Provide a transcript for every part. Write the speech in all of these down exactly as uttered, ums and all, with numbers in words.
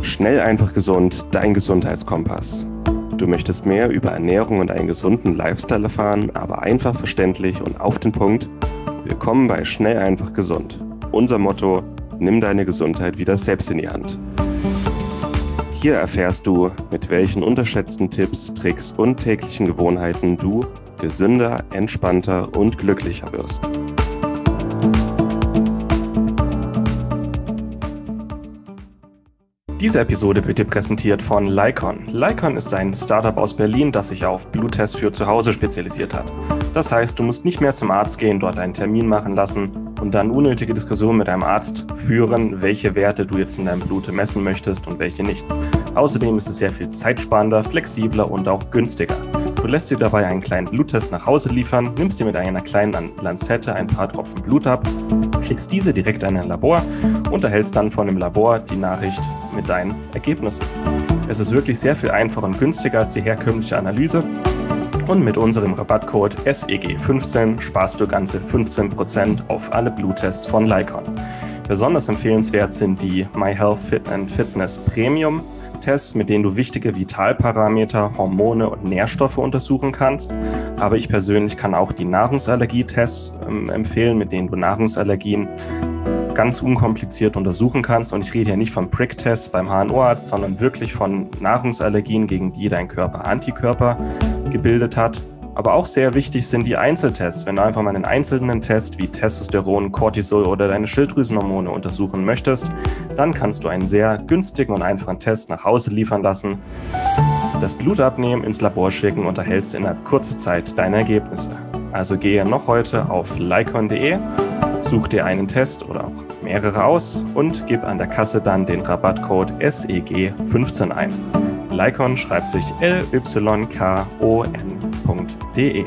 Schnell, einfach, gesund, dein Gesundheitskompass. Du möchtest mehr über Ernährung und einen gesunden Lifestyle erfahren, aber einfach, verständlich und auf den Punkt? Willkommen bei Schnell, einfach, gesund. Unser Motto: Nimm deine Gesundheit wieder selbst in die Hand. Hier erfährst du, mit welchen unterschätzten Tipps, Tricks und täglichen Gewohnheiten du gesünder, entspannter und glücklicher wirst. Diese Episode wird dir präsentiert von Lykon. Lykon ist ein Startup aus Berlin, das sich auf Bluttests für zu Hause spezialisiert hat. Das heißt, du musst nicht mehr zum Arzt gehen, dort einen Termin machen lassen und dann unnötige Diskussionen mit deinem Arzt führen, welche Werte du jetzt in deinem Blut messen möchtest und welche nicht. Außerdem ist es sehr viel zeitsparender, flexibler und auch günstiger. Du lässt dir dabei einen kleinen Bluttest nach Hause liefern, nimmst dir mit einer kleinen Lanzette ein paar Tropfen Blut ab, schickst diese direkt an ein Labor und erhältst dann von dem Labor die Nachricht mit deinen Ergebnissen. Es ist wirklich sehr viel einfacher und günstiger als die herkömmliche Analyse. Und mit unserem Rabattcode S E G fünfzehn sparst du ganze fünfzehn Prozent auf alle Bluttests von Lykon. Besonders empfehlenswert sind die MyHealth Fit and Fitness Premium Tests, mit denen du wichtige Vitalparameter, Hormone und Nährstoffe untersuchen kannst. Aber ich persönlich kann auch die Nahrungsallergietests ähm, empfehlen, mit denen du Nahrungsallergien ganz unkompliziert untersuchen kannst. Und ich rede hier nicht vom Prick-Test beim H N O-Arzt, sondern wirklich von Nahrungsallergien, gegen die dein Körper Antikörper gebildet hat. Aber auch sehr wichtig sind die Einzeltests. Wenn du einfach mal einen einzelnen Test wie Testosteron, Cortisol oder deine Schilddrüsenhormone untersuchen möchtest, dann kannst du einen sehr günstigen und einfachen Test nach Hause liefern lassen, das Blut abnehmen, ins Labor schicken und erhältst innerhalb kurzer Zeit deine Ergebnisse. Also gehe noch heute auf lykon punkt de, such dir einen Test oder auch mehrere aus und gib an der Kasse dann den Rabattcode S E G fünfzehn ein. Lykon schreibt sich L Y K O N punkt de.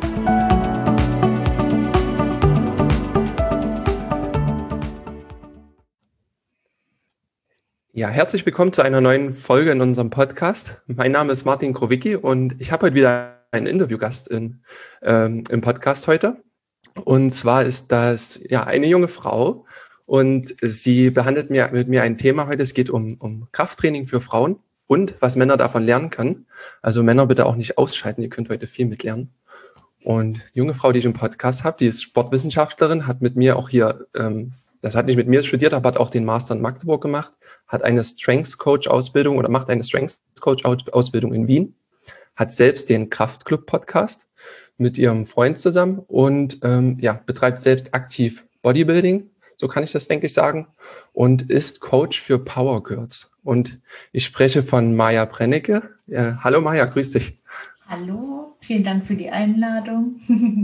Ja, herzlich willkommen zu einer neuen Folge in unserem Podcast. Mein Name ist Martin Krowicki und ich habe heute wieder einen Interviewgast in, ähm, im Podcast heute. Und zwar ist das ja eine junge Frau und sie behandelt mir, mit mir ein Thema heute. Es geht um, um Krafttraining für Frauen und was Männer davon lernen können. Also Männer bitte auch nicht ausschalten, ihr könnt heute viel mitlernen. Und die junge Frau, die ich im Podcast habe, die ist Sportwissenschaftlerin, hat mit mir auch hier, ähm, das hat nicht mit mir studiert, aber hat auch den Master in Magdeburg gemacht, hat eine Strengths Coach Ausbildung oder macht eine Strengths Coach Ausbildung in Wien, hat selbst den Kraftclub Podcast mit ihrem Freund zusammen und ähm, ja, betreibt selbst aktiv Bodybuilding, so kann ich das, denke ich, sagen, und ist Coach für Power Girls. Und ich spreche von Maja Brennecke. Ja, hallo Maja, grüß dich. Hallo, vielen Dank für die Einladung.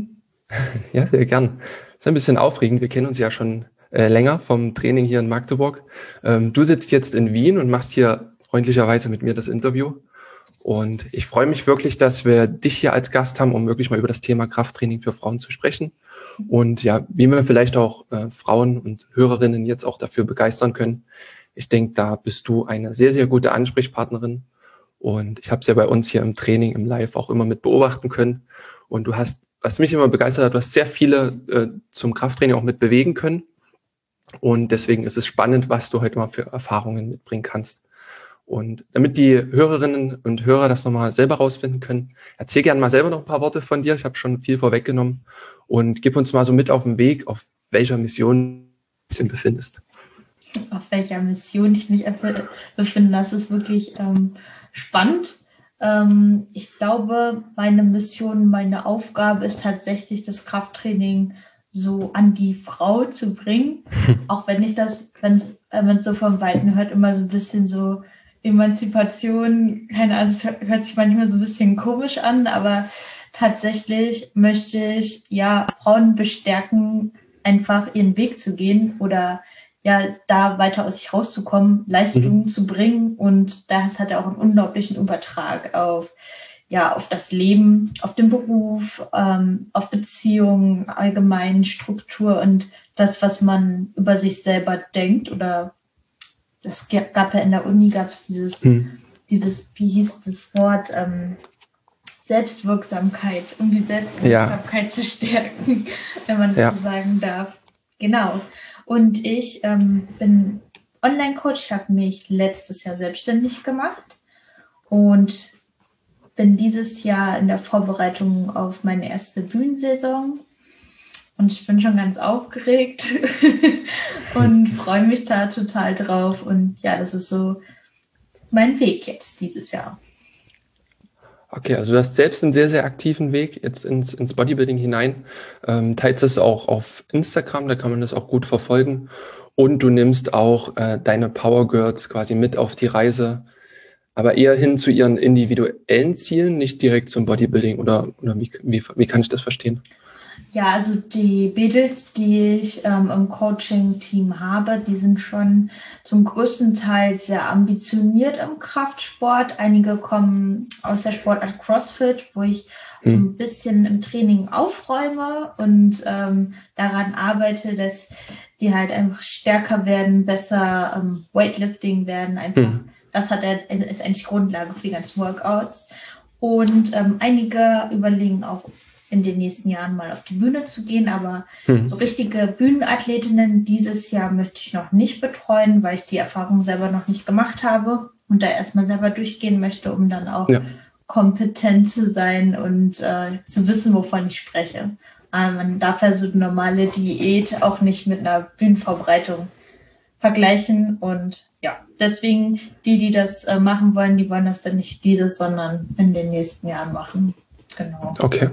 Ja, sehr gern. Ist ein bisschen aufregend. Wir kennen uns ja schon äh, länger vom Training hier in Magdeburg. Ähm, du sitzt jetzt in Wien und machst hier freundlicherweise mit mir das Interview. Und ich freue mich wirklich, dass wir dich hier als Gast haben, um wirklich mal über das Thema Krafttraining für Frauen zu sprechen. Und ja, wie wir vielleicht auch äh, Frauen und Hörerinnen jetzt auch dafür begeistern können. Ich denke, da bist du eine sehr, sehr gute Ansprechpartnerin. Und ich habe es ja bei uns hier im Training, im Live auch immer mit beobachten können. Und du hast, was mich immer begeistert hat, du hast sehr viele äh, zum Krafttraining auch mit bewegen können. Und deswegen ist es spannend, was du heute mal für Erfahrungen mitbringen kannst. Und damit die Hörerinnen und Hörer das nochmal selber rausfinden können, erzähl gerne mal selber noch ein paar Worte von dir. Ich habe schon viel vorweggenommen. Und gib uns mal so mit auf den Weg, auf welcher Mission du dich befindest. Auf welcher Mission ich mich befinde, das ist wirklich ähm, spannend. Ähm, ich glaube, meine Mission, meine Aufgabe ist tatsächlich, das Krafttraining so an die Frau zu bringen. Auch wenn ich das, wenn äh, man es so vom Weiten hört, immer so ein bisschen so Emanzipation, keine Ahnung, das hört sich manchmal so ein bisschen komisch an, aber tatsächlich möchte ich ja Frauen bestärken, einfach ihren Weg zu gehen oder ja, da weiter aus sich rauszukommen, Leistungen mhm. zu bringen. Und das hat ja auch einen unglaublichen Übertrag auf, ja, auf das Leben, auf den Beruf, ähm, auf Beziehungen, allgemein Struktur und das, was man über sich selber denkt. Oder es gab ja in der Uni, gab es dieses, mhm. dieses, wie hieß das Wort, ähm, Selbstwirksamkeit, um die Selbstwirksamkeit ja. zu stärken, wenn man das ja. so sagen darf. Genau. Und ich ähm, bin Online-Coach. Ich habe mich letztes Jahr selbstständig gemacht und bin dieses Jahr in der Vorbereitung auf meine erste Bühnensaison. Und ich bin schon ganz aufgeregt und freue mich da total drauf. Und ja, das ist so mein Weg jetzt dieses Jahr. Okay, also du hast selbst einen sehr, sehr aktiven Weg jetzt ins, ins Bodybuilding hinein. Ähm, teilst es auch auf Instagram, da kann man das auch gut verfolgen. Und du nimmst auch äh, deine Power Girls quasi mit auf die Reise, aber eher hin zu ihren individuellen Zielen, nicht direkt zum Bodybuilding. Oder, oder wie, wie, wie kann ich das verstehen? Ja, also die Mädels, die ich ähm, im Coaching-Team habe, die sind schon zum größten Teil sehr ambitioniert im Kraftsport. Einige kommen aus der Sportart CrossFit, wo ich hm. so ein bisschen im Training aufräume und ähm, daran arbeite, dass die halt einfach stärker werden, besser ähm, Weightlifting werden. Einfach, hm. das hat er, ist eigentlich Grundlage für die ganzen Workouts. Und ähm, einige überlegen auch, in den nächsten Jahren mal auf die Bühne zu gehen, aber hm. so richtige Bühnenathletinnen dieses Jahr möchte ich noch nicht betreuen, weil ich die Erfahrung selber noch nicht gemacht habe und da erstmal selber durchgehen möchte, um dann auch ja. kompetent zu sein und äh, zu wissen, wovon ich spreche. Aber man darf ja so eine normale Diät auch nicht mit einer Bühnenvorbereitung vergleichen und ja, deswegen die, die das äh, machen wollen, die wollen das dann nicht dieses, sondern in den nächsten Jahren machen. Genau. Okay.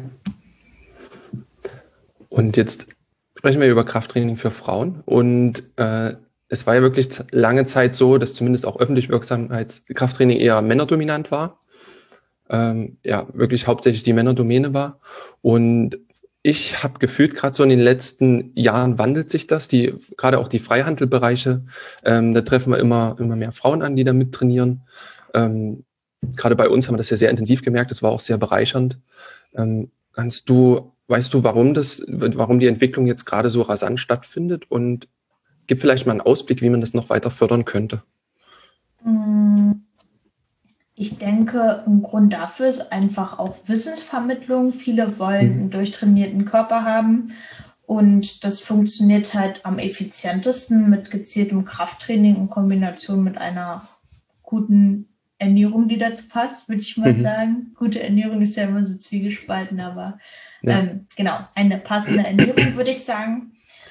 Und jetzt sprechen wir über Krafttraining für Frauen. Und äh, es war ja wirklich lange Zeit so, dass zumindest auch öffentlich Wirksamkeitskrafttraining eher männerdominant war. Ähm, ja, wirklich hauptsächlich die Männerdomäne war. Und ich habe gefühlt, gerade so in den letzten Jahren wandelt sich das. Die, gerade auch die Freihandelbereiche, ähm, da treffen wir immer, immer mehr Frauen an, die da mittrainieren. Ähm, gerade bei uns haben wir das ja sehr intensiv gemerkt. Das war auch sehr bereichernd. Ähm, kannst du Weißt du, warum das, warum die Entwicklung jetzt gerade so rasant stattfindet? Und gib vielleicht mal einen Ausblick, wie man das noch weiter fördern könnte. Ich denke, ein Grund dafür ist einfach auch Wissensvermittlung. Viele wollen hm. einen durchtrainierten Körper haben. Und das funktioniert halt am effizientesten mit gezieltem Krafttraining in Kombination mit einer guten Ernährung, die dazu passt, würde ich mal mhm. sagen. Gute Ernährung ist ja immer so zwiegespalten, aber ja. ähm, genau, eine passende Ernährung, würde ich sagen.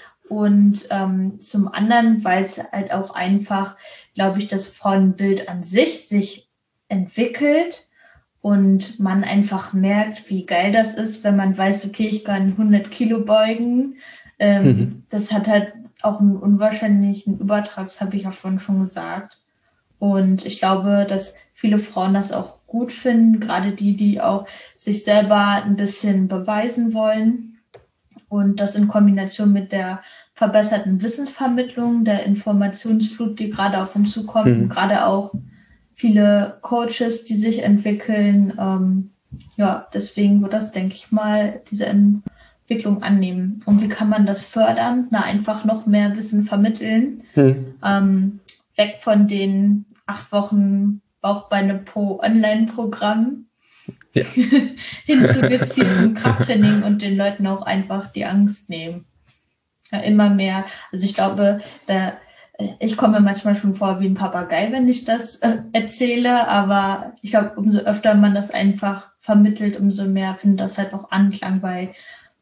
Und ähm, zum anderen, weil es halt auch einfach, glaube ich, das Frauenbild an sich sich entwickelt und man einfach merkt, wie geil das ist, wenn man weiß, okay, ich kann hundert Kilo beugen. Ähm, mhm. Das hat halt auch einen unwahrscheinlichen Übertrag, das habe ich ja vorhin schon gesagt. Und ich glaube, dass viele Frauen das auch gut finden, gerade die, die auch sich selber ein bisschen beweisen wollen. Und das in Kombination mit der verbesserten Wissensvermittlung, der Informationsflut, die gerade auf uns zukommt, mhm. und gerade auch viele Coaches, die sich entwickeln. Ähm, ja, deswegen wird das, denke ich mal, diese Entwicklung annehmen. Und wie kann man das fördern? Na, einfach noch mehr Wissen vermitteln. Mhm. Ähm, weg von den acht Wochen Bauchbeine Po Online-Programm ja. hin zu gezieltem Krafttraining und den Leuten auch einfach die Angst nehmen. Ja, immer mehr. Also ich glaube, da, ich komme mir manchmal schon vor wie ein Papagei, wenn ich das äh, erzähle, aber ich glaube, umso öfter man das einfach vermittelt, umso mehr findet das halt auch Anklang, weil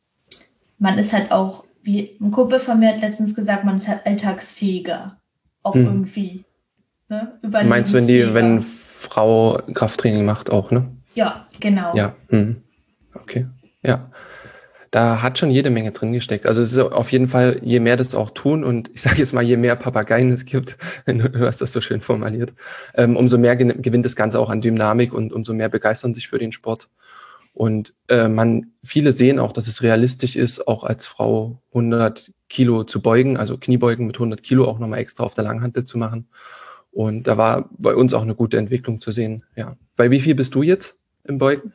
man ist halt auch, wie ein Kumpel von mir hat letztens gesagt, man ist halt alltagsfähiger. Auch hm. irgendwie. Ne? Meinst du, wenn die, wenn Frau Krafttraining macht auch, ne? Ja, genau. Ja, hm. Okay, ja. Da hat schon jede Menge drin gesteckt. Also es ist auf jeden Fall, je mehr das auch tun und ich sage jetzt mal, je mehr Papageien es gibt, du hast das so schön formuliert, ähm, umso mehr gewinnt das Ganze auch an Dynamik und umso mehr begeistern sich für den Sport. Und äh, man, viele sehen auch, dass es realistisch ist, auch als Frau hundert Kilo zu beugen, also Kniebeugen mit hundert Kilo auch nochmal extra auf der Langhantel zu machen. Und da war bei uns auch eine gute Entwicklung zu sehen. Ja. Bei wie viel bist du jetzt im Beugen?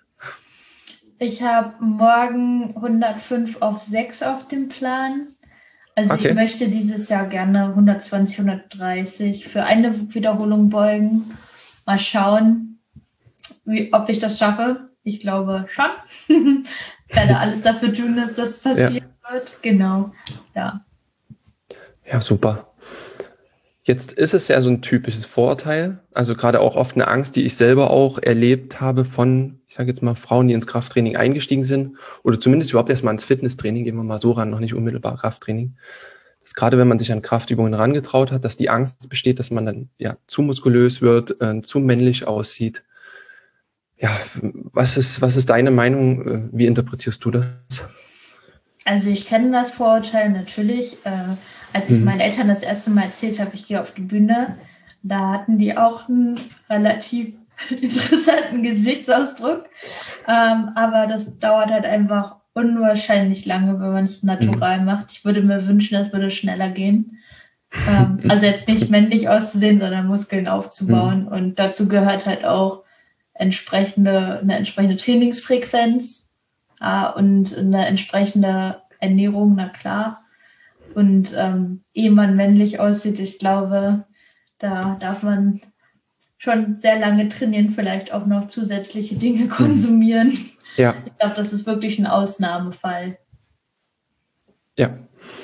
Ich habe morgen hundertfünf auf sechs auf dem Plan. Also okay. Ich möchte dieses Jahr gerne hundertzwanzig, hundertdreißig für eine Wiederholung beugen. Mal schauen, wie, ob ich das schaffe. Ich glaube schon. Ich werde alles dafür tun, dass das passieren ja. wird. Genau, ja. Ja, super. Jetzt ist es ja so ein typisches Vorurteil, also gerade auch oft eine Angst, die ich selber auch erlebt habe von, ich sage jetzt mal, Frauen, die ins Krafttraining eingestiegen sind oder zumindest überhaupt erstmal ins Fitnesstraining, gehen wir mal so ran, noch nicht unmittelbar Krafttraining. Dass gerade wenn man sich an Kraftübungen herangetraut hat, dass die Angst besteht, dass man dann ja zu muskulös wird, äh, zu männlich aussieht. Ja, was ist, was ist deine Meinung? Wie interpretierst du das? Also ich kenne das Vorurteil natürlich. Äh, als ich Mhm. meinen Eltern das erste Mal erzählt habe, ich gehe auf die Bühne, da hatten die auch einen relativ interessanten Gesichtsausdruck. Ähm, aber das dauert halt einfach unwahrscheinlich lange, wenn man es natural Mhm. macht. Ich würde mir wünschen, das würde schneller gehen. Ähm, also jetzt nicht männlich auszusehen, sondern Muskeln aufzubauen. Mhm. Und dazu gehört halt auch entsprechende, eine entsprechende Trainingsfrequenz äh, und eine entsprechende Ernährung, na klar. Und ähm, ehe man männlich aussieht, ich glaube, da darf man schon sehr lange trainieren, vielleicht auch noch zusätzliche Dinge konsumieren. Ja. Ich glaube, das ist wirklich ein Ausnahmefall. Ja.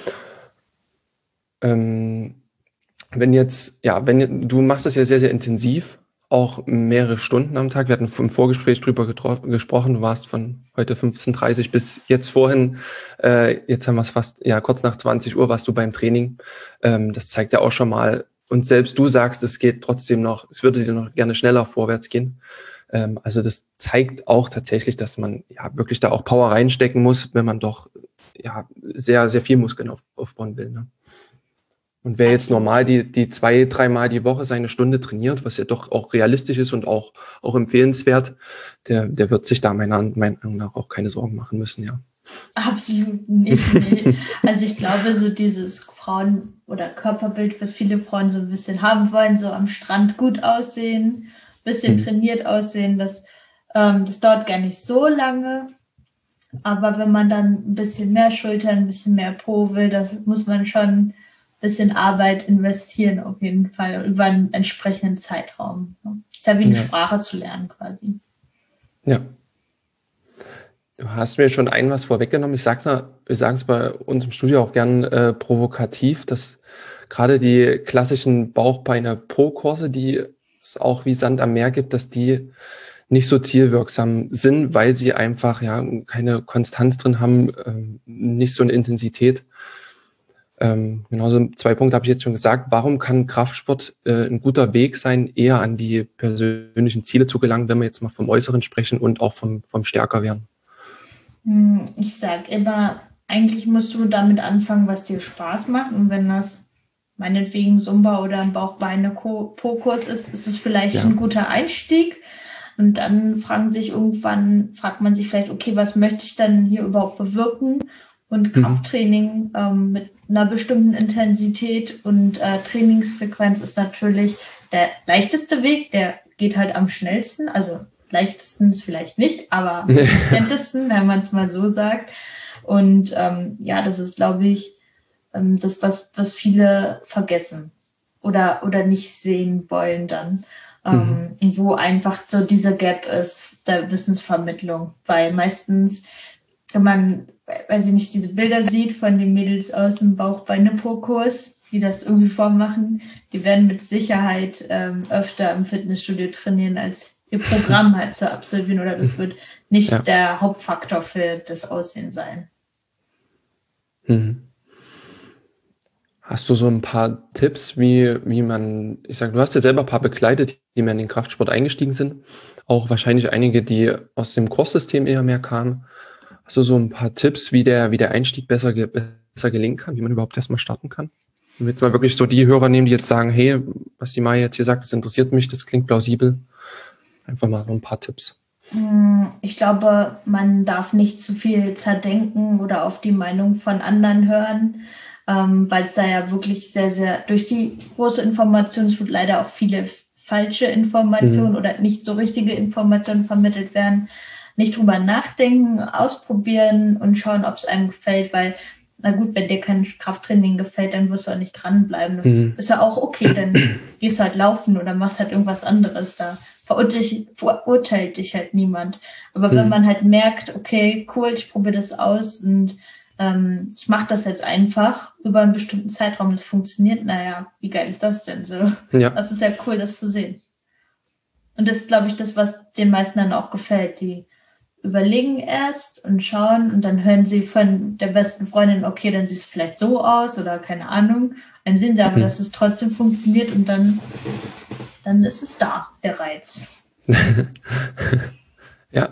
Ähm, wenn jetzt, ja, wenn du machst das ja sehr, sehr intensiv, auch mehrere Stunden am Tag. Wir hatten im Vorgespräch drüber getro- gesprochen. Du warst von heute fünfzehn Uhr dreißig bis jetzt vorhin, äh, jetzt haben wir es fast, ja, kurz nach zwanzig Uhr warst du beim Training. Ähm, das zeigt ja auch schon mal, und selbst du sagst, es geht trotzdem noch, es würde dir noch gerne schneller vorwärts gehen. Ähm, also das zeigt auch tatsächlich, dass man ja wirklich da auch Power reinstecken muss, wenn man doch ja sehr, sehr viel Muskeln auf, aufbauen will, ne? Und wer jetzt normal die, die zwei, dreimal die Woche seine Stunde trainiert, was ja doch auch realistisch ist und auch, auch empfehlenswert, der, der wird sich da meiner Meinung nach auch keine Sorgen machen müssen, ja. Absolut nicht. Nee. Also ich glaube, so dieses Frauen- oder Körperbild, was viele Frauen so ein bisschen haben wollen, so am Strand gut aussehen, bisschen Mhm. trainiert aussehen, das, ähm, das dauert gar nicht so lange. Aber wenn man dann ein bisschen mehr Schultern, ein bisschen mehr Po will, das muss man schon ein bisschen Arbeit investieren, auf jeden Fall, über einen entsprechenden Zeitraum. Ist ja wie eine Ja. Sprache zu lernen quasi. Ja. Du hast mir schon ein was vorweggenommen. Ich sag's mal, wir sagen es bei uns im Studio auch gern äh, provokativ, dass gerade die klassischen Bauchbeine-Po-Kurse, die es auch wie Sand am Meer gibt, dass die nicht so zielwirksam sind, weil sie einfach ja keine Konstanz drin haben, ähm, nicht so eine Intensität. Ähm, genauso zwei Punkte habe ich jetzt schon gesagt. Warum kann Kraftsport äh, ein guter Weg sein, eher an die persönlichen Ziele zu gelangen, wenn wir jetzt mal vom Äußeren sprechen und auch vom, vom Stärkerwerden? Ich sage immer, eigentlich musst du damit anfangen, was dir Spaß macht. Und wenn das meinetwegen Zumba oder ein Bauchbeine-Po-Kurs ist, ist es vielleicht Ja. ein guter Einstieg. Und dann fragen sich irgendwann, fragt man sich vielleicht, okay, was möchte ich dann hier überhaupt bewirken? Und Mhm. Krafttraining ähm, mit einer bestimmten Intensität und äh, Trainingsfrequenz ist natürlich der leichteste Weg. Der geht halt am schnellsten. Also leichtesten ist vielleicht nicht, aber am effizientesten, wenn man es mal so sagt. Und ähm, ja, das ist, glaube ich, ähm, das, was, was viele vergessen oder, oder nicht sehen wollen dann. Ähm, Mhm. wo einfach so dieser Gap ist der Wissensvermittlung. Weil meistens, wenn man, weiß ich nicht, diese Bilder sieht von den Mädels aus dem Bauchbeine-Po-Kurs, die das irgendwie vormachen, die werden mit Sicherheit ähm, öfter im Fitnessstudio trainieren, als ihr Programm halt zu absolvieren. Oder das wird nicht Ja. der Hauptfaktor für das Aussehen sein. Mhm. Hast du so ein paar Tipps, wie, wie man, ich sag, du hast ja selber ein paar begleitet, die mehr in den Kraftsport eingestiegen sind. Auch wahrscheinlich einige, die aus dem Kurssystem eher mehr kamen. Hast du so ein paar Tipps, wie der, wie der Einstieg besser, ge- besser gelingen kann, wie man überhaupt erstmal starten kann? Wenn wir jetzt mal wirklich so die Hörer nehmen, die jetzt sagen, hey, was die Maya jetzt hier sagt, das interessiert mich, das klingt plausibel. Einfach mal so ein paar Tipps. Ich glaube, man darf nicht zu viel zerdenken oder auf die Meinung von anderen hören, ähm, weil es da ja wirklich sehr, sehr durch die große Informationsflut leider auch viele falsche Informationen Mhm. oder nicht so richtige Informationen vermittelt werden. Nicht drüber nachdenken, ausprobieren und schauen, ob es einem gefällt, weil, na gut, wenn dir kein Krafttraining gefällt, dann wirst du auch nicht dranbleiben. Das Mhm. ist ja auch okay, dann gehst du halt laufen oder machst halt irgendwas anderes da. Verurteilt, verurteilt dich halt niemand. Aber wenn Mhm. man halt merkt, okay, cool, ich probiere das aus und ähm, ich mache das jetzt einfach über einen bestimmten Zeitraum, das funktioniert, naja, wie geil ist das denn so? Ja. Das ist ja cool, das zu sehen. Und das ist, glaube ich, das, was den meisten dann auch gefällt. Die überlegen erst und schauen und dann hören sie von der besten Freundin, okay, dann sieht es vielleicht so aus oder keine Ahnung. Dann sehen sie aber, Mhm. dass es trotzdem funktioniert und dann, dann ist es da, der Reiz. Ja.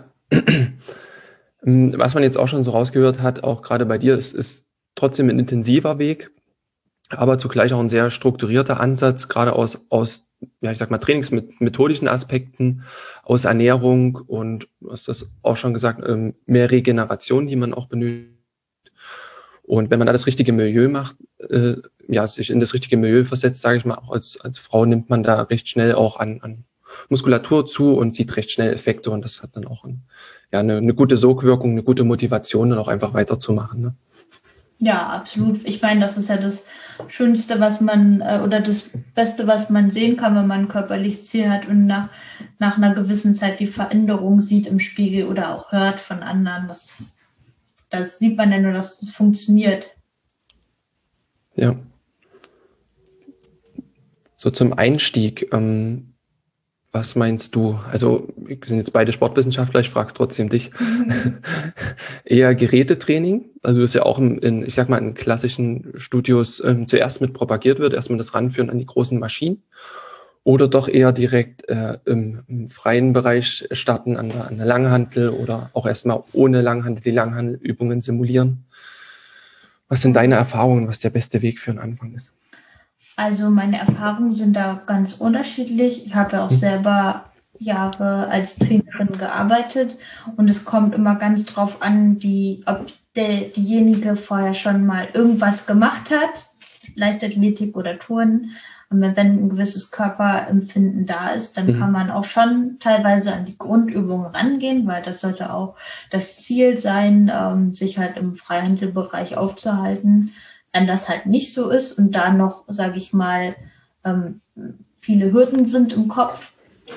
Was man jetzt auch schon so rausgehört hat, auch gerade bei dir, ist, ist trotzdem ein intensiver Weg, aber zugleich auch ein sehr strukturierter Ansatz, gerade aus, aus ja, ich sag mal, trainingsmethodischen Aspekten, aus Ernährung und du hast das auch schon gesagt, mehr Regeneration, die man auch benötigt. Und wenn man da das richtige Milieu macht, äh, ja, sich in das richtige Milieu versetzt, sage ich mal, auch als, als Frau nimmt man da recht schnell auch an, an Muskulatur zu und sieht recht schnell Effekte und das hat dann auch ein, ja, eine, eine gute Sogwirkung, eine gute Motivation, dann auch einfach weiterzumachen. Ne? Ja, absolut. Ich meine, das ist ja das Schönste, was man äh, oder das Beste, was man sehen kann, wenn man ein körperliches Ziel hat und nach, nach einer gewissen Zeit die Veränderung sieht im Spiegel oder auch hört von anderen. Das, das sieht man ja nur, dass es funktioniert. Ja. So zum Einstieg, ähm, was meinst du? Also wir sind jetzt beide Sportwissenschaftler, ich frage es trotzdem dich. Mhm. Eher Gerätetraining, also das ja auch in, in, ich sag mal, in klassischen Studios ähm, zuerst mit propagiert wird, erstmal das Ranführen an die großen Maschinen. Oder doch eher direkt äh, im, im freien Bereich starten an der, an der Langhantel oder auch erstmal ohne Langhantel die Langhantelübungen simulieren. Was sind deine Erfahrungen, was der beste Weg für einen Anfang ist? Also meine Erfahrungen sind da ganz unterschiedlich. Ich habe ja auch selber Jahre als Trainerin gearbeitet und es kommt immer ganz drauf an, wie ob der, diejenige vorher schon mal irgendwas gemacht hat, Leichtathletik oder Turnen. Und wenn ein gewisses Körperempfinden da ist, dann mhm. kann man auch schon teilweise an die Grundübungen rangehen, weil das sollte auch das Ziel sein, ähm, sich halt im Freihandelbereich aufzuhalten. Wenn das halt nicht so ist und da noch, sage ich mal, ähm, viele Hürden sind im Kopf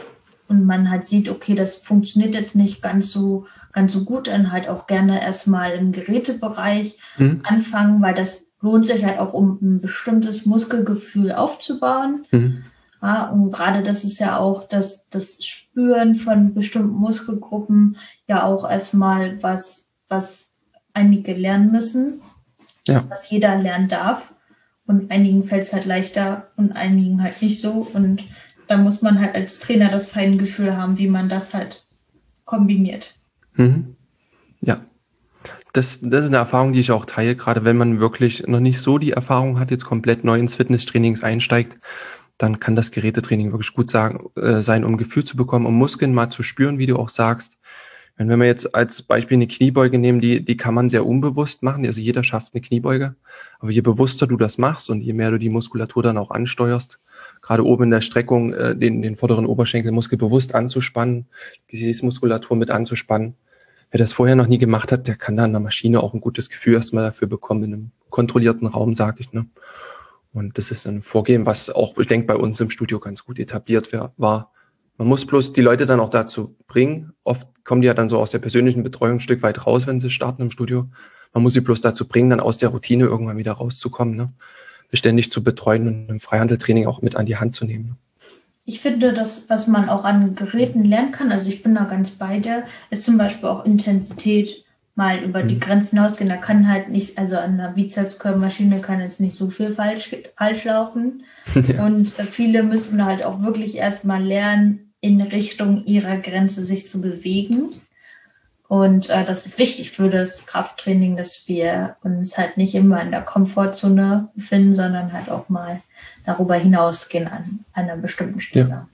und man halt sieht, okay, das funktioniert jetzt nicht ganz so ganz so gut, dann halt auch gerne erstmal im Gerätebereich mhm. anfangen, weil das lohnt sich halt auch, um ein bestimmtes Muskelgefühl aufzubauen. Mhm. Ja, und gerade das ist ja auch das, das Spüren von bestimmten Muskelgruppen ja auch erstmal was, was einige lernen müssen. Ja. Was jeder lernen darf und einigen fällt es halt leichter und einigen halt nicht so und da muss man halt als Trainer das Feingefühl haben, wie man das halt kombiniert. Mhm. Ja, das, das ist eine Erfahrung, die ich auch teile, gerade wenn man wirklich noch nicht so die Erfahrung hat, jetzt komplett neu ins Fitnesstraining einsteigt, dann kann das Gerätetraining wirklich gut sagen, äh, sein, um ein Gefühl zu bekommen, um Muskeln mal zu spüren, wie du auch sagst. Wenn wir jetzt als Beispiel eine Kniebeuge nehmen, die, die kann man sehr unbewusst machen. Also jeder schafft eine Kniebeuge. Aber je bewusster du das machst und je mehr du die Muskulatur dann auch ansteuerst, gerade oben in der Streckung, äh, den, den vorderen Oberschenkelmuskel bewusst anzuspannen, die Gesäßmuskulatur mit anzuspannen. Wer das vorher noch nie gemacht hat, der kann da an der Maschine auch ein gutes Gefühl erstmal dafür bekommen, in einem kontrollierten Raum, sage ich. Ne? Und das ist ein Vorgehen, was auch, ich denke, bei uns im Studio ganz gut etabliert war. Man muss bloß die Leute dann auch dazu bringen. Oft kommen die ja dann so aus der persönlichen Betreuung ein Stück weit raus, wenn sie starten im Studio. Man muss sie bloß dazu bringen, dann aus der Routine irgendwann wieder rauszukommen, ne? Beständig zu betreuen und im Freihandeltraining auch mit an die Hand zu nehmen. Ich finde, das, was man auch an Geräten lernen kann, also ich bin da ganz bei dir, ist zum Beispiel auch Intensität mal über mhm. die Grenzen hinausgehen. Da kann halt nicht, also an einer Bizepscurl-Maschine kann jetzt nicht so viel falsch, falsch laufen. Ja. Und viele müssen halt auch wirklich erstmal lernen, in Richtung ihrer Grenze sich zu bewegen. Und äh, das ist wichtig für das Krafttraining, dass wir uns halt nicht immer in der Komfortzone befinden, sondern halt auch mal darüber hinausgehen an einer bestimmten Stelle. Ja.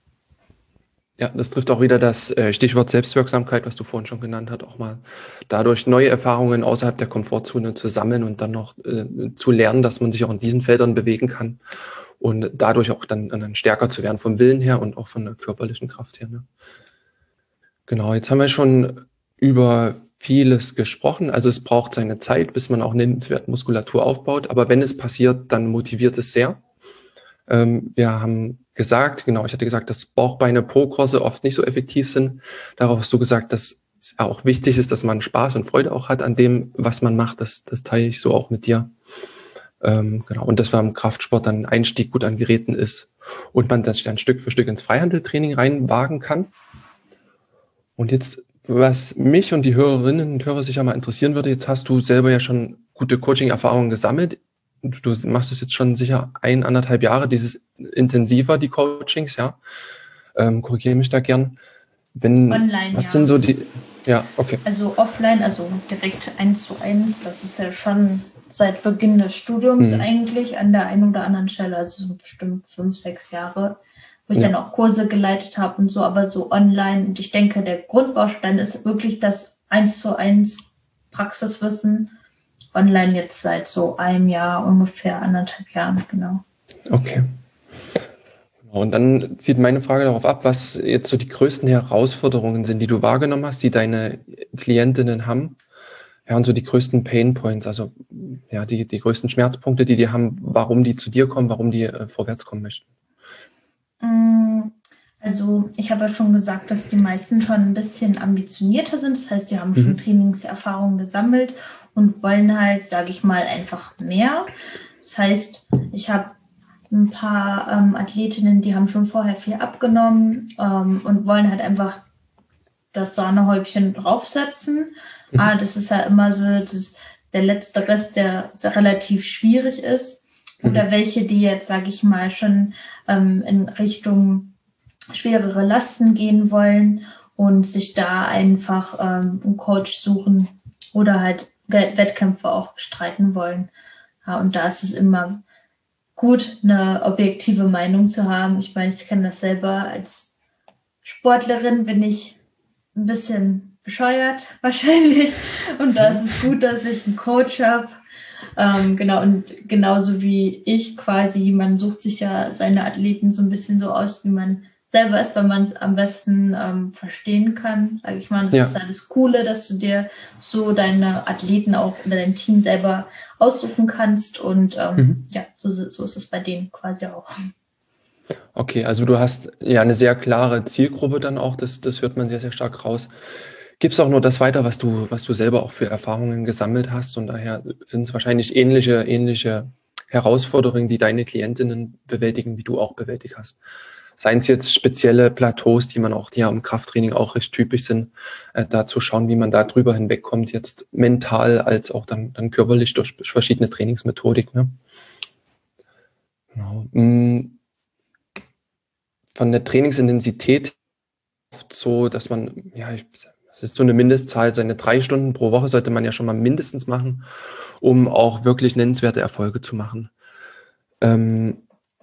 Ja, das trifft auch wieder das Stichwort Selbstwirksamkeit, was du vorhin schon genannt hast, auch mal dadurch neue Erfahrungen außerhalb der Komfortzone zu sammeln und dann noch äh, zu lernen, dass man sich auch in diesen Feldern bewegen kann und dadurch auch dann, dann stärker zu werden vom Willen her und auch von der körperlichen Kraft her. Ne? Genau, jetzt haben wir schon über vieles gesprochen. Also es braucht seine Zeit, bis man auch nennenswert Muskulatur aufbaut, aber wenn es passiert, dann motiviert es sehr. Ähm, wir haben gesagt, genau, ich hatte gesagt, dass Bauchbeine pro Crosse oft nicht so effektiv sind. Darauf hast du gesagt, dass es auch wichtig ist, dass man Spaß und Freude auch hat an dem, was man macht. Das, das teile ich so auch mit dir. Ähm, genau. Und dass beim Kraftsport dann ein Einstieg gut an Geräten ist und man das dann Stück für Stück ins Freihandeltraining reinwagen kann. Und jetzt, was mich und die Hörerinnen und Hörer sicher mal interessieren würde, jetzt hast du selber ja schon gute Coaching-Erfahrungen gesammelt. Du machst es jetzt schon sicher ein, anderthalb Jahre, dieses intensiver, die Coachings, ja. Ähm, korrigiere mich da gern. Wenn, Online, was ja. sind so die, ja, okay. Also offline, also direkt eins zu eins, das ist ja schon seit Beginn des Studiums Mhm. eigentlich an der einen oder anderen Stelle, also so bestimmt fünf, sechs Jahre, wo ich Ja. dann auch Kurse geleitet habe und so, aber so online. Und ich denke, der Grundbaustein ist wirklich das eins zu eins Praxiswissen. Online jetzt seit so einem Jahr, ungefähr anderthalb Jahren, genau. Okay. Und dann zieht meine Frage darauf ab, was jetzt so die größten Herausforderungen sind, die du wahrgenommen hast, die deine Klientinnen haben. Ja, und so die größten Pain Points, also ja, die, die größten Schmerzpunkte, die die haben, warum die zu dir kommen, warum die äh, vorwärts kommen möchten. Also ich habe ja schon gesagt, dass die meisten schon ein bisschen ambitionierter sind. Das heißt, die haben schon Mhm. Trainingserfahrung gesammelt und wollen halt, sage ich mal, einfach mehr. Das heißt, ich habe ein paar ähm, Athletinnen, die haben schon vorher viel abgenommen ähm, und wollen halt einfach das Sahnehäubchen draufsetzen. Mhm. Ah, das ist ja immer so das, der letzte Rest, der sehr relativ schwierig ist. Oder Mhm. welche, die jetzt, sage ich mal, schon ähm, in Richtung schwerere Lasten gehen wollen und sich da einfach ähm, einen Coach suchen oder halt Wettkämpfe auch bestreiten wollen. Ja, und da ist es immer gut, eine objektive Meinung zu haben. Ich meine, ich kenne das selber als Sportlerin, bin ich ein bisschen bescheuert wahrscheinlich. Und da ist es gut, dass ich einen Coach habe. Ähm, genau, und genauso wie ich quasi, man sucht sich ja seine Athleten so ein bisschen so aus, wie man selber ist, weil man es am besten ähm, verstehen kann, sage ich mal. Das Ja. ist alles Coole, dass du dir so deine Athleten auch oder dein Team selber aussuchen kannst. Und ähm, Mhm. ja, so, so ist es bei denen quasi auch. Okay, also du hast ja eine sehr klare Zielgruppe dann auch, das, das hört man sehr, sehr stark raus. Gibst auch nur das weiter, was du, was du selber auch für Erfahrungen gesammelt hast, und daher sind es wahrscheinlich ähnliche, ähnliche Herausforderungen, die deine Klientinnen bewältigen, wie du auch bewältigt hast. Seien es jetzt spezielle Plateaus, die man auch, die ja im Krafttraining auch recht typisch sind, äh, da zu schauen, wie man da drüber hinwegkommt, jetzt mental als auch dann, dann körperlich durch verschiedene Trainingsmethodik. Ne? Genau. Mm. Von der Trainingsintensität oft so, dass man, ja, ich, das ist so eine Mindestzahl, seine drei Stunden pro Woche sollte man ja schon mal mindestens machen, um auch wirklich nennenswerte Erfolge zu machen. Ähm,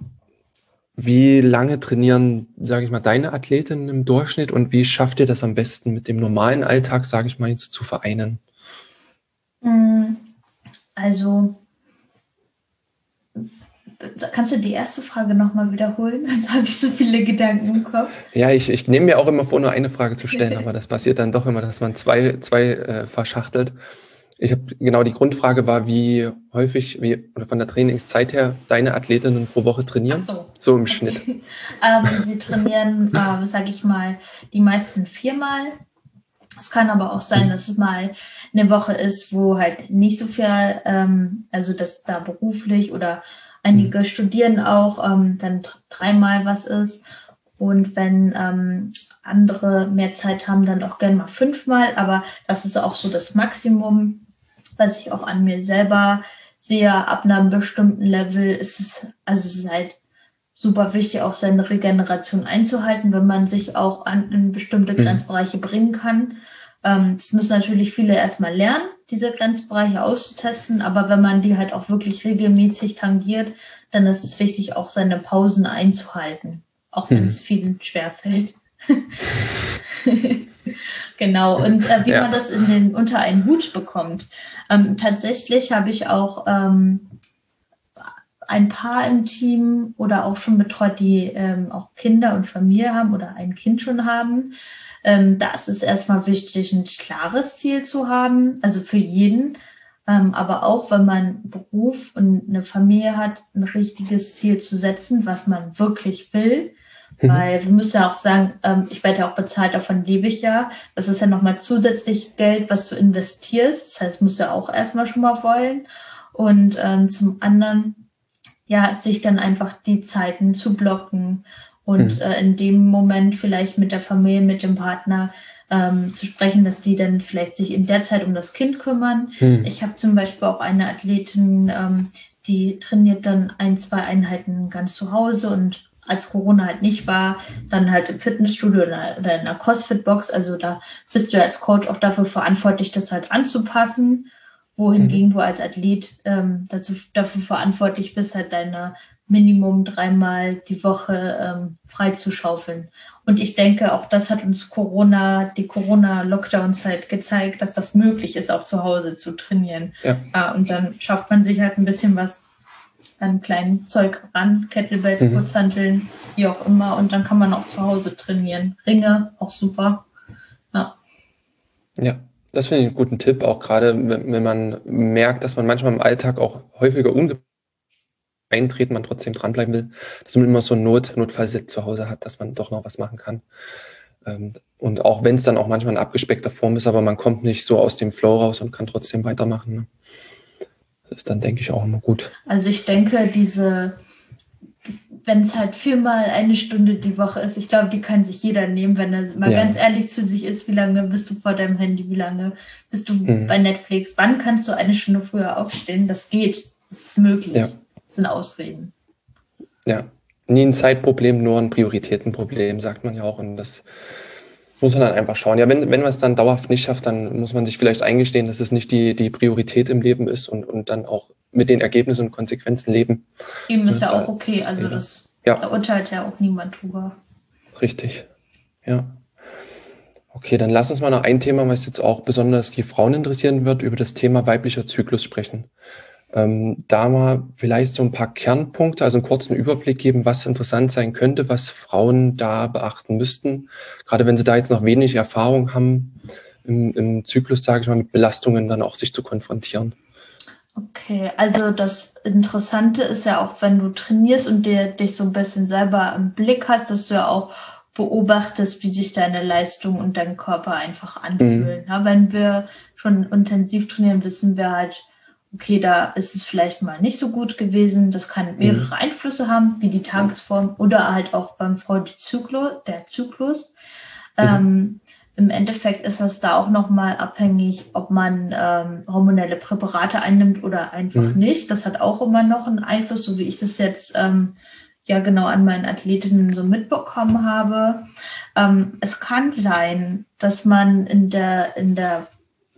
wie lange trainieren, sage ich mal, deine Athletinnen im Durchschnitt, und wie schafft ihr das am besten mit dem normalen Alltag, sage ich mal, jetzt zu vereinen? Also, kannst du die erste Frage nochmal wiederholen? Jetzt habe ich so viele Gedanken im Kopf. Ja, ich, ich nehme mir auch immer vor, nur eine Frage zu stellen, aber das passiert dann doch immer, dass man zwei, zwei äh, verschachtelt. Ich habe genau, die Grundfrage war, wie häufig, wie oder von der Trainingszeit her deine Athletinnen pro Woche trainieren? Ach so. So im Okay. Schnitt. ähm, sie trainieren, äh, sage ich mal, die meisten viermal. Es kann aber auch sein, dass es mal eine Woche ist, wo halt nicht so viel, ähm, also dass da beruflich oder einige studieren auch, ähm, dann dreimal was ist. Und wenn ähm, andere mehr Zeit haben, dann auch gerne mal fünfmal. Aber das ist auch so das Maximum, was ich auch an mir selber sehe. Ab einem bestimmten Level ist es, also es ist halt super wichtig, auch seine Regeneration einzuhalten, wenn man sich auch an in bestimmte Grenzbereiche bringen kann. Ähm, das müssen natürlich viele erstmal lernen, diese Grenzbereiche auszutesten, aber wenn man die halt auch wirklich regelmäßig tangiert, dann ist es wichtig, auch seine Pausen einzuhalten, auch wenn Mhm. es vielen schwerfällt. Genau, und äh, wie Ja. man das in den, unter einen Hut bekommt. Ähm, tatsächlich habe ich auch ähm, ein Paar im Team oder auch schon betreut, die ähm, auch Kinder und Familie haben oder ein Kind schon haben. Ähm, da ist es erstmal wichtig, ein klares Ziel zu haben, also für jeden, ähm, aber auch, wenn man Beruf und eine Familie hat, ein richtiges Ziel zu setzen, was man wirklich will. Mhm. Weil wir müssen ja auch sagen, ähm, ich werde ja auch bezahlt, davon lebe ich ja. Das ist ja nochmal zusätzlich Geld, was du investierst. Das heißt, musst du ja auch erstmal schon mal wollen. Und ähm, zum anderen, ja, sich dann einfach die Zeiten zu blocken und mhm. äh, in dem Moment vielleicht mit der Familie, mit dem Partner ähm, zu sprechen, dass die dann vielleicht sich in der Zeit um das Kind kümmern. Mhm. Ich habe zum Beispiel auch eine Athletin, ähm, die trainiert dann ein, zwei Einheiten ganz zu Hause und als Corona halt nicht war, dann halt im Fitnessstudio oder, oder in einer CrossFit-Box. Also da bist du als Coach auch dafür verantwortlich, das halt anzupassen, wohingegen mhm. du als Athlet ähm, dazu, dafür verantwortlich bist, halt deine Minimum dreimal die Woche ähm, freizuschaufeln. Und ich denke, auch das hat uns Corona, die Corona-Lockdown-Zeit gezeigt, dass das möglich ist, auch zu Hause zu trainieren. Ja. Ah, und dann schafft man sich halt ein bisschen was an kleinen Zeug ran, Kettlebells, mhm. Kurzhanteln, wie auch immer. Und dann kann man auch zu Hause trainieren. Ringe, auch super. Ja. Ja, das finde ich einen guten Tipp, auch gerade wenn man merkt, dass man manchmal im Alltag auch häufiger unge eintreten, man trotzdem dranbleiben will, dass man immer so ein Not, Notfallset zu Hause hat, dass man doch noch was machen kann. Und auch wenn es dann auch manchmal in abgespeckter Form ist, aber man kommt nicht so aus dem Flow raus und kann trotzdem weitermachen. Ne? Das ist dann, denke ich, auch immer gut. Also ich denke, diese, wenn es halt viermal eine Stunde die Woche ist, ich glaube, die kann sich jeder nehmen, wenn er mal ja. ganz ehrlich zu sich ist, wie lange bist du vor deinem Handy, wie lange bist du mhm. bei Netflix, wann kannst du eine Stunde früher aufstehen? Das geht, das ist möglich. Ja. Das sind Ausreden. Ja, nie ein Zeitproblem, nur ein Prioritätenproblem, sagt man ja auch. Und das muss man dann einfach schauen. Ja, wenn, wenn man es dann dauerhaft nicht schafft, dann muss man sich vielleicht eingestehen, dass es nicht die, die Priorität im Leben ist und, und dann auch mit den Ergebnissen und Konsequenzen leben. Eben ist ja auch okay. Also das, ja. da urteilt ja auch niemand drüber. Richtig, ja. Okay, dann lass uns mal noch ein Thema, was jetzt auch besonders die Frauen interessieren wird, über das Thema weiblicher Zyklus sprechen. Ähm, da mal vielleicht so ein paar Kernpunkte, also einen kurzen Überblick geben, was interessant sein könnte, was Frauen da beachten müssten, gerade wenn sie da jetzt noch wenig Erfahrung haben, im, im Zyklus, sage ich mal, mit Belastungen dann auch sich zu konfrontieren. Okay, also das Interessante ist ja auch, wenn du trainierst und dir, dich so ein bisschen selber im Blick hast, dass du ja auch beobachtest, wie sich deine Leistung und dein Körper einfach anfühlen. Mhm. Ja, wenn wir schon intensiv trainieren, wissen wir halt, okay, da ist es vielleicht mal nicht so gut gewesen. Das kann mehrere mhm. Einflüsse haben, wie die Tagesform oder halt auch beim Frau die Zyklus, der Zyklus. Mhm. Ähm, Im Endeffekt ist das da auch nochmal abhängig, ob man ähm, hormonelle Präparate einnimmt oder einfach mhm. nicht. Das hat auch immer noch einen Einfluss, so wie ich das jetzt ähm, ja genau an meinen Athletinnen so mitbekommen habe. Ähm, es kann sein, dass man in der in der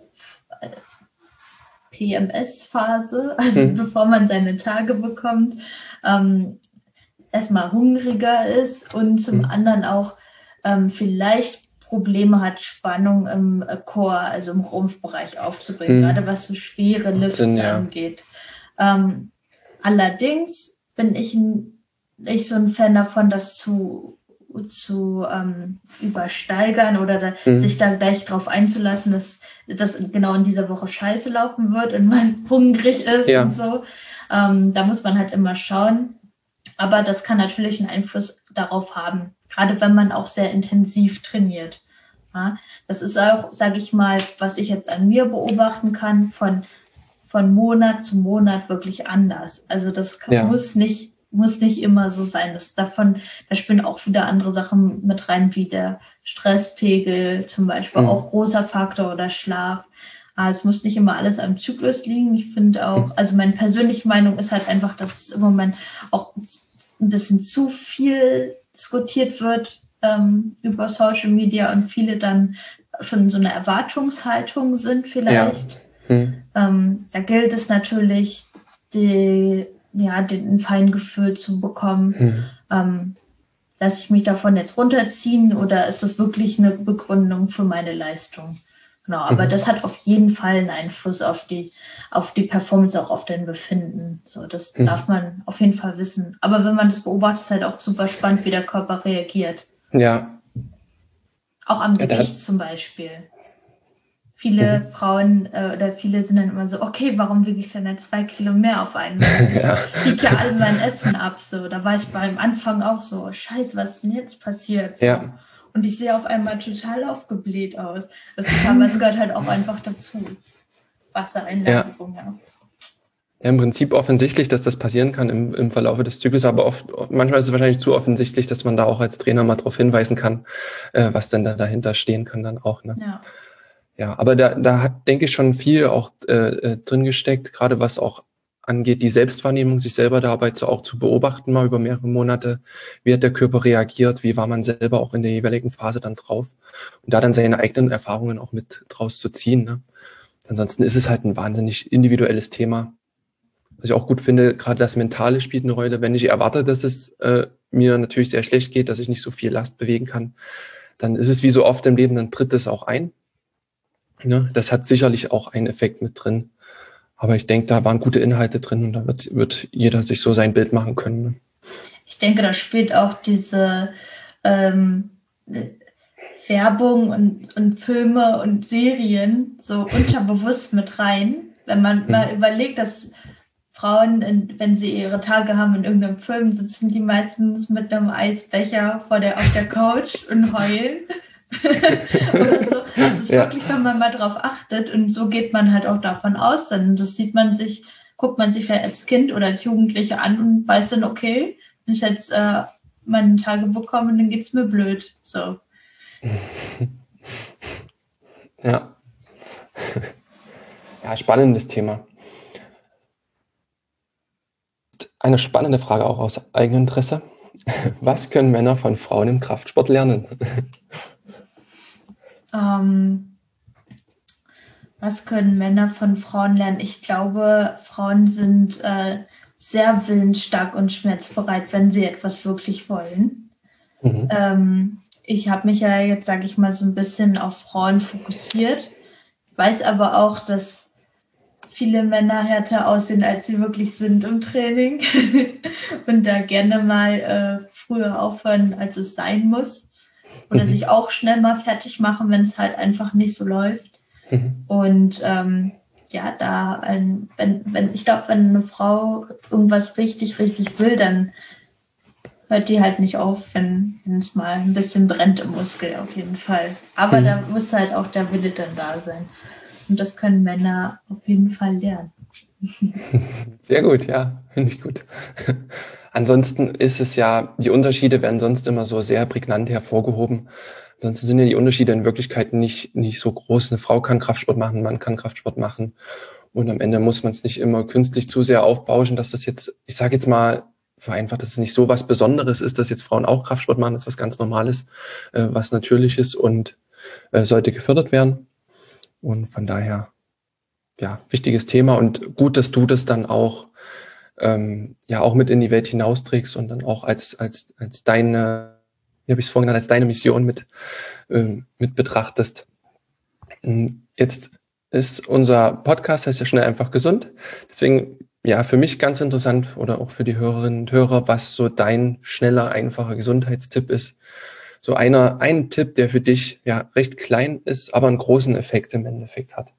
P M S-Phase, also mhm. bevor man seine Tage bekommt, ähm, erstmal hungriger ist und zum mhm. anderen auch ähm, vielleicht Probleme hat, Spannung im äh, Core, also im Rumpfbereich aufzubringen, mhm. gerade was so schwere Lifts ja. angeht. Ähm, allerdings bin ich nicht so ein Fan davon, das zu zu ähm, übersteigern oder da, mhm. sich da gleich drauf einzulassen, dass das genau in dieser Woche scheiße laufen wird und man hungrig ist ja. und so. Ähm, da muss man halt immer schauen. Aber das kann natürlich einen Einfluss darauf haben, gerade wenn man auch sehr intensiv trainiert. Ja, das ist auch, sage ich mal, was ich jetzt an mir beobachten kann, von, von Monat zu Monat wirklich anders. Also das kann, ja. muss nicht muss nicht immer so sein. Das davon, da spielen auch wieder andere Sachen mit rein, wie der Stresspegel, zum Beispiel mhm. auch großer Faktor oder Schlaf. Aber es muss nicht immer alles am Zyklus liegen. Ich finde auch, also meine persönliche Meinung ist halt einfach, dass im Moment auch ein bisschen zu viel diskutiert wird ähm, über Social Media und viele dann schon in so einer Erwartungshaltung sind vielleicht. Ja. Mhm. Ähm, da gilt es natürlich, die ja, den Feingefühl zu bekommen. Hm. Ähm, lasse ich mich davon jetzt runterziehen oder ist das wirklich eine Begründung für meine Leistung? Genau, aber mhm. das hat auf jeden Fall einen Einfluss auf die, auf die Performance, auch auf dein Befinden. So, das mhm. darf man auf jeden Fall wissen. Aber wenn man das beobachtet, ist halt auch super spannend, wie der Körper reagiert. Ja. Auch am ja, Gewicht zum Beispiel. viele Mhm. Frauen äh, oder viele sind dann immer so, okay, warum wiege ich denn jetzt zwei Kilo mehr auf einmal? Ja. Ich wiege ja all mein Essen ab. So, da war ich beim Anfang auch so, scheiße, was ist denn jetzt passiert? So. Ja. Und ich sehe auf einmal total aufgebläht aus. Das ist aber, es gehört halt auch einfach dazu. Wassereinlagerung, ja. Ja, im Prinzip offensichtlich, dass das passieren kann im, im Verlauf des Zyklus, aber oft, manchmal ist es wahrscheinlich zu offensichtlich, dass man da auch als Trainer mal darauf hinweisen kann, äh, was denn da dahinter stehen kann dann auch. Ne? Ja. Ja, aber da, da hat, denke ich, schon viel auch äh, drin gesteckt, gerade was auch angeht, die Selbstwahrnehmung, sich selber dabei zu, auch zu beobachten, mal über mehrere Monate, wie hat der Körper reagiert, wie war man selber auch in der jeweiligen Phase dann drauf und da dann seine eigenen Erfahrungen auch mit draus zu ziehen. Ne? Ansonsten ist es halt ein wahnsinnig individuelles Thema. Was ich auch gut finde, gerade das Mentale spielt eine Rolle. Wenn ich erwarte, dass es äh, mir natürlich sehr schlecht geht, dass ich nicht so viel Last bewegen kann, dann ist es wie so oft im Leben, dann tritt es auch ein. Ne? Das hat sicherlich auch einen Effekt mit drin. Aber ich denke, da waren gute Inhalte drin und da wird, wird jeder sich so sein Bild machen können. Ne? Ich denke, da spielt auch diese ähm, Werbung und, und Filme und Serien so unterbewusst mit rein. Wenn man mhm. mal überlegt, dass Frauen, in, wenn sie ihre Tage haben in irgendeinem Film, sitzen die meistens mit einem Eisbecher vor der, auf der Couch und heulen. Oder so. Das ist ja. wirklich, wenn man mal drauf achtet, und so geht man halt auch davon aus, dann das sieht man sich, guckt man sich vielleicht als Kind oder als Jugendliche an und weiß dann, okay, wenn ich jetzt äh, meine Tage bekomme, dann geht's mir blöd. So. Ja. Ja, spannendes Thema. Eine spannende Frage auch aus eigenem Interesse. Was können Männer von Frauen im Kraftsport lernen? Ähm, was können Männer von Frauen lernen? Ich glaube, Frauen sind äh, sehr willensstark und schmerzbereit, wenn sie etwas wirklich wollen. Mhm. Ähm, ich habe mich ja jetzt, sage ich mal, so ein bisschen auf Frauen fokussiert. Ich weiß aber auch, dass viele Männer härter aussehen, als sie wirklich sind im Training und da gerne mal äh, früher aufhören, als es sein muss. Oder mhm. sich auch schnell mal fertig machen, wenn es halt einfach nicht so läuft. Mhm. Und ähm, ja, da, ein, wenn, wenn ich glaube, wenn eine Frau irgendwas richtig, richtig will, dann hört die halt nicht auf, wenn wenn es mal ein bisschen brennt im Muskel, auf jeden Fall. Aber mhm. da muss halt auch der Wille dann da sein. Und das können Männer auf jeden Fall lernen. Sehr gut, ja, finde ich gut. Ansonsten ist es ja, die Unterschiede werden sonst immer so sehr prägnant hervorgehoben. Ansonsten sind ja die Unterschiede in Wirklichkeit nicht, nicht so groß. Eine Frau kann Kraftsport machen, ein Mann kann Kraftsport machen. Und am Ende muss man es nicht immer künstlich zu sehr aufbauschen, dass das jetzt, ich sage jetzt mal vereinfacht, dass es nicht so was Besonderes ist, dass jetzt Frauen auch Kraftsport machen. Das ist was ganz Normales, äh, was Natürliches und äh, sollte gefördert werden. Und von daher, ja, wichtiges Thema und gut, dass du das dann auch, ähm, ja, auch mit in die Welt hinausträgst und dann auch als, als, als deine, wie habe ich es vorhin genannt, als deine Mission mit, ähm, mit betrachtest. Jetzt ist unser Podcast, heißt ja schnell einfach gesund. Deswegen, ja, für mich ganz interessant oder auch für die Hörerinnen und Hörer, was so dein schneller, einfacher Gesundheitstipp ist. So einer, ein Tipp, der für dich ja recht klein ist, aber einen großen Effekt im Endeffekt hat.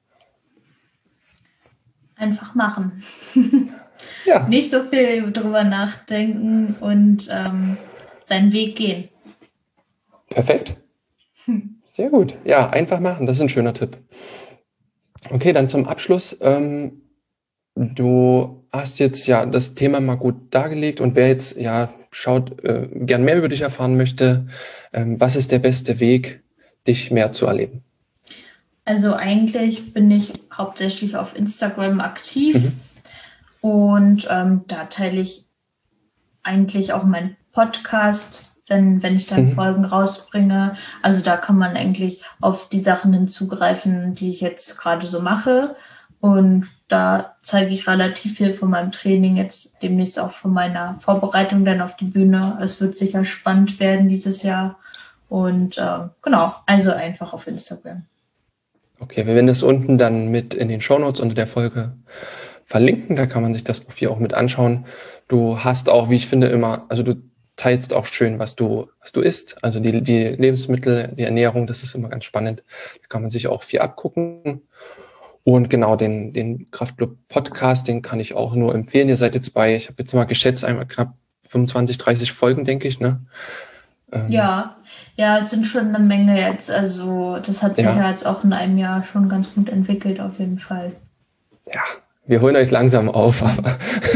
Einfach machen. Ja. Nicht so viel drüber nachdenken und ähm, seinen Weg gehen. Perfekt. Sehr gut. Ja, einfach machen, das ist ein schöner Tipp. Okay, dann zum Abschluss. Ähm, du hast jetzt ja das Thema mal gut dargelegt und wer jetzt ja schaut, äh, gern mehr über dich erfahren möchte, ähm, was ist der beste Weg, dich mehr zu erleben? Also eigentlich bin ich hauptsächlich auf Instagram aktiv mhm. und ähm, da teile ich eigentlich auch meinen Podcast, wenn, wenn ich dann mhm. Folgen rausbringe. Also da kann man eigentlich auf die Sachen hinzugreifen, die ich jetzt gerade so mache. Und da zeige ich relativ viel von meinem Training, jetzt demnächst auch von meiner Vorbereitung dann auf die Bühne. Es wird sicher spannend werden dieses Jahr. Und äh, genau, also einfach auf Instagram. Okay, wir werden das unten dann mit in den Shownotes unter der Folge verlinken. Da kann man sich das Profil auch mit anschauen. Du hast auch, wie ich finde, immer, also du teilst auch schön, was du, was du isst. Also die, die Lebensmittel, die Ernährung, das ist immer ganz spannend. Da kann man sich auch viel abgucken. Und genau, den, den Kraftclub Podcast, den kann ich auch nur empfehlen. Ihr seid jetzt bei, ich habe jetzt mal geschätzt, einmal knapp fünfundzwanzig, dreißig Folgen, denke ich, ne? Ähm, ja, ja, es sind schon eine Menge jetzt. Also das hat sich ja. ja jetzt auch in einem Jahr schon ganz gut entwickelt, auf jeden Fall. Ja, wir holen euch langsam auf, aber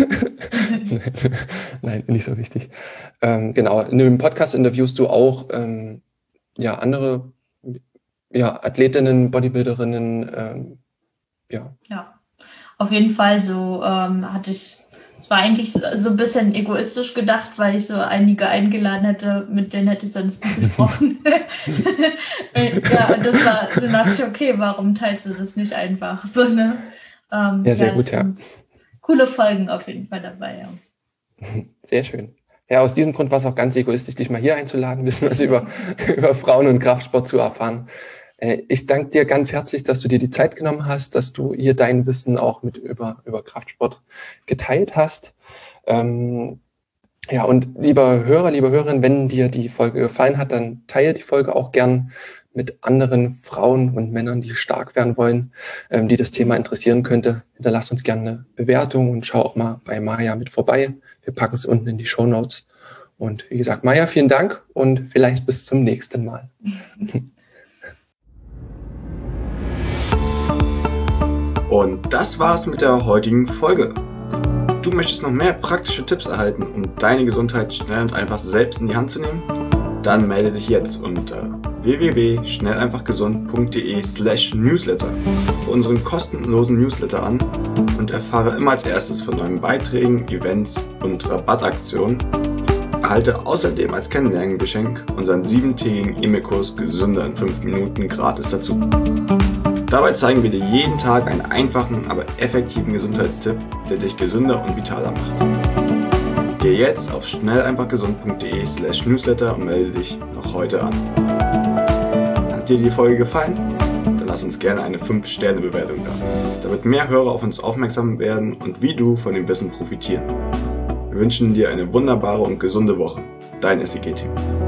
nein, nicht so wichtig. Ähm, genau, in dem Podcast interviewst du auch ähm, ja, andere ja, Athletinnen, Bodybuilderinnen, ähm, ja. Ja, auf jeden Fall so ähm, hatte ich, es war eigentlich so, so ein bisschen egoistisch gedacht, weil ich so einige eingeladen hätte, mit denen hätte ich sonst nicht gesprochen. Ja, und das war, dann dachte ich, okay, warum teilst du das nicht einfach? So, ne? Ähm, ja, sehr ja, gut, ja. Coole Folgen auf jeden Fall dabei, ja. Sehr schön. Ja, aus diesem Grund war es auch ganz egoistisch, dich mal hier einzuladen, ein bisschen was über, über Frauen- und Kraftsport zu erfahren. Ich danke dir ganz herzlich, dass du dir die Zeit genommen hast, dass du hier dein Wissen auch mit über, über Kraftsport geteilt hast. Ähm, ja, und lieber Hörer, liebe Hörerin, wenn dir die Folge gefallen hat, dann teile die Folge auch gern mit anderen Frauen und Männern, die stark werden wollen, ähm, die das Thema interessieren könnte. Hinterlass uns gerne eine Bewertung und schau auch mal bei Maja mit vorbei. Wir packen es unten in die Shownotes. Und wie gesagt, Maja, vielen Dank und vielleicht bis zum nächsten Mal. Und das war's mit der heutigen Folge. Du möchtest noch mehr praktische Tipps erhalten, um deine Gesundheit schnell und einfach selbst in die Hand zu nehmen? Dann melde dich jetzt unter w w w punkt schnell einfach gesund punkt d e slash newsletter für unseren kostenlosen Newsletter an und erfahre immer als erstes von neuen Beiträgen, Events und Rabattaktionen. Erhalte außerdem als Kennenlerngeschenk unseren siebentägigen E-Mail-Kurs Gesünder in fünf Minuten gratis dazu. Dabei zeigen wir dir jeden Tag einen einfachen, aber effektiven Gesundheitstipp, der dich gesünder und vitaler macht. Geh jetzt auf schnell einfach gesund punkt d e slash newsletter und melde dich noch heute an. Hat dir die Folge gefallen? Dann lass uns gerne eine fünf Sterne Bewertung da, damit mehr Hörer auf uns aufmerksam werden und wie du von dem Wissen profitieren. Wir wünschen dir eine wunderbare und gesunde Woche. Dein S I G-Team.